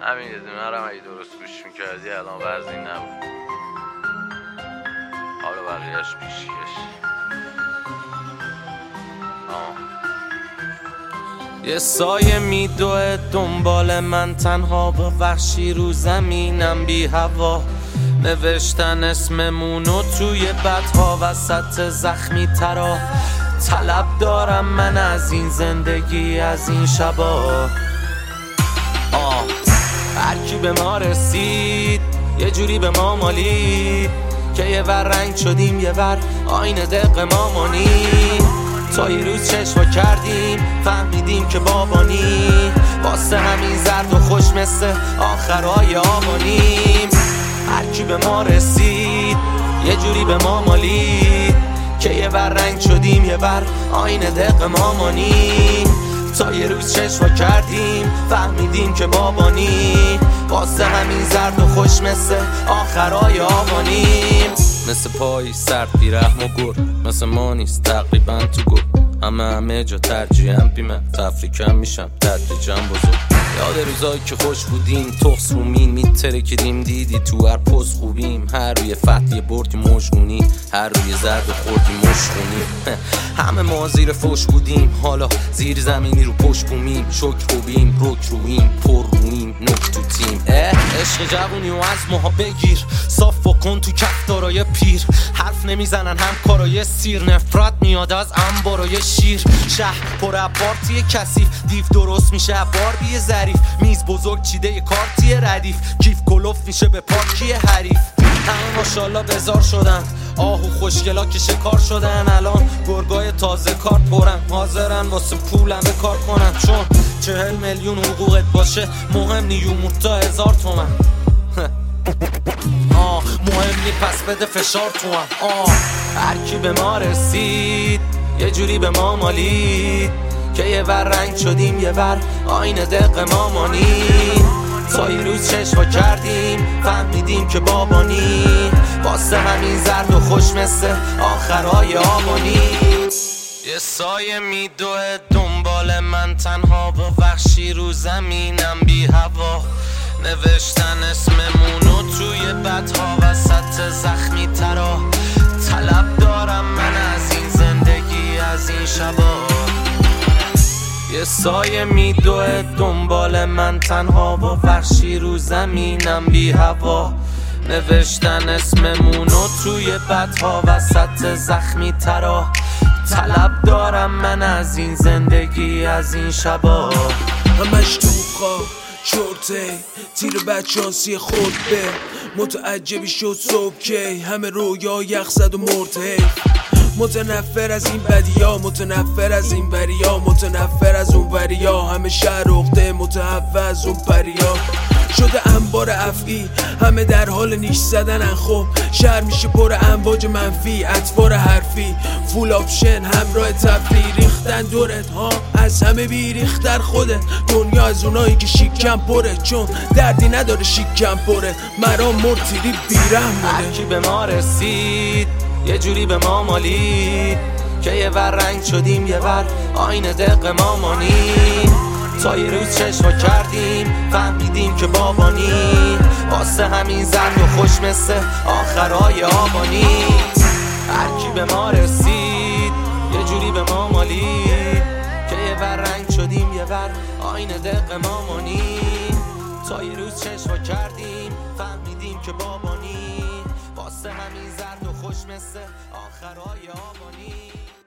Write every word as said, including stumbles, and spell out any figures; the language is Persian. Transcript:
همین یه دونه رو اگه درست گوش میکردی الان وزنی نبود. حالا بقیهش پیشیش. یه سایه میدوه دنبال من تنها با وحشی رو زمینم بی هوا. نوشتن اسممونو توی بدها وسط زخمی ترا. طلب دارم من از این زندگی از این شبا. آه هرکی به ما رسید یه جوری به ما مالید که یه ور رنگ شدیم یه ور آینه دق ما مانیم. تا یه روز چشوا کردیم فهمیدیم که بابانی. واسه همین زرد و خوش مثل آخرای آبانیم. هرکی به ما رسید یه جوری به ما مالید که یه ور رنگ شدیم یه ور آینه دق ما مانیم. تا یه روز چشوا کردیم فهمیدیم که بابانی. واسه همین زرد و خوش مثل آخرای آبانیم. مثل پای سرد بی رحم و گر مثل ما نیست تقریبا تو گر. همه همه جا ترجیحم بیمه تفریکم میشم تدریجم بزرگ. یاد روزایی که خوش بودیم تخص رومین میترکیدیم دیدی تو هر پست خوبیم. هر روی فتح بردی مشگونی هر روی زرد و خوردی مشگونی. همه ما زیر فوش بودیم حالا زیر زمینی رو پشت بومیم. شکر خوبیم رک رویم پر رویم نک تو تیم. عشق جوونی و از ماها بگیر صاف و کن تو کفتارای پیر. حرف نمیزنن هم کارای سیر نفرت میاد از انبارای شیر. شهر پر پارتی کثیف دیو درست میشه بار بی ظریف. میز بزرگ چیده یه کارتی ردیف کیف کلوف میشه به پارکی حریف. همه ماشالله بزار شدن آهو خوشگلا که شکار شدن. الان گرگای تازه کار پرن حاضرن واسه پولم به کار کنن. چون چهل میلیون حقوقت باشه مهم نیومون تا هزار تومن. آه مهم نی پس بده فشار تو هم. آه هرکی به ما رسید یه جوری به ما مالید که یه ور رنگ شدیم یه ور آینه دق ما مانیم. تا یه روز چشوا کردیم فهمیدیم که بابانی. واسه همین زرد و خوش مثل آخرای آبانیم. یه سایه میدوه دنبال من تنها با وحشی رو زمینم بی هوا. نوشتن اسممونو توی بدها وسط زخمی ترا. طلب دارم من از این زندگی از این شبا. یه سایه میدوه دنبال من تنها با وحشی رو زمینم بی هوا. نوشتن اسممونو توی بدها وسط زخمی ترا. طلب دارم من از این زندگی از این شبا. همش تو خواه چورته تیر بدشانسی خود به متعجبی شد صبح کی. همه رویا یخ زد و مرده. متنفر از این بدیا متنفر از این بریا متنفر از اون بریا. همه شهر اخته متحفظ اون پریا. شده انبار افعی همه در حال نیش زدنن. خب شهر میشه پر امواج منفی اطوار حرفی. فول آپشن همراه تفریح ریختن دورت ها از همه بیریختر خودت. دنیا از اونایی که شیکم پره چون دردی نداره شیکم پره. مرام مرتیری بیرم بوده. هرکی به ما رسید یه جوری به ما مالید که یه ور رنگ شدیم یه ور آینه دق ما مانیم. تا یه روز چشوا کردیم فهمیدیم که بابانی. واسه همین زرد و خوش مثل آخرای آبانی. هرکی به ما رسید یه جوری به ما مالید که یه ور رنگ شدیم یه ور آینه دق ما مانیم. تا یه روز چشوا کردیم فهمیدیم که بابانی. واسه همین زرد و خوش مثل آخرای آبانی.